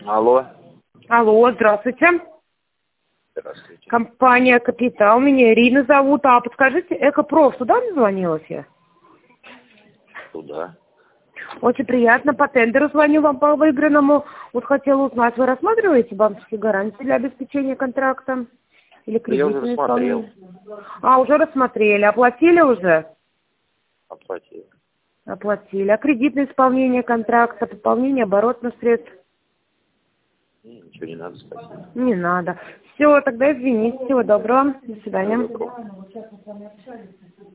Алло. Алло, здравствуйте. Здравствуйте. Компания «Капитал». Меня Ирина зовут. А подскажите, Экопроф, туда дозвонилась я? Туда. Очень приятно. По тендеру звоню вам по выигранному. Вот хотела узнать, вы рассматриваете банковские гарантии для обеспечения контракта? Или Да я уже кредитное рассмотрел. исполнение? А, уже рассмотрели. Оплатили уже? Оплатил. Оплатили. А кредитное исполнение контракта, пополнение оборотных средств? Ничего не надо, спасибо. Не надо. Все, тогда извините. Всего доброго. До свидания. Доброго.